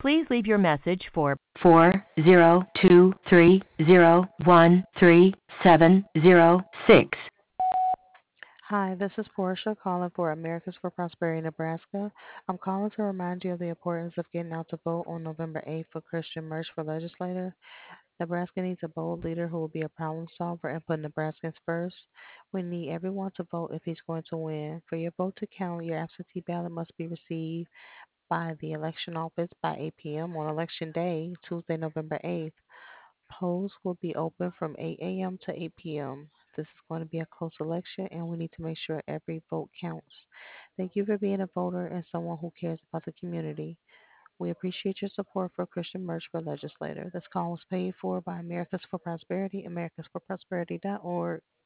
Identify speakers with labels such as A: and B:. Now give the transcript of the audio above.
A: Please leave your message for 40230133706.
B: Hi, this is Portia calling for Americans for Prosperity, Nebraska. I'm calling to remind you of the importance of getting out to vote on November 8th for Christian Merch for Legislator. Nebraska needs a bold leader who will be a problem solver and put Nebraskans first. We need everyone to vote if he's going to win. For your vote to count, your absentee ballot must be received by the election office by 8 p.m. on Election Day, Tuesday, November 8th. Polls will be open from 8 a.m. to 8 p.m. This is going to be a close election, and we need to make sure every vote counts. Thank you for being a voter and someone who cares about the community. We appreciate your support for Christian Merch for Legislator. This call was paid for by Americans for Prosperity, americasforprosperity.org.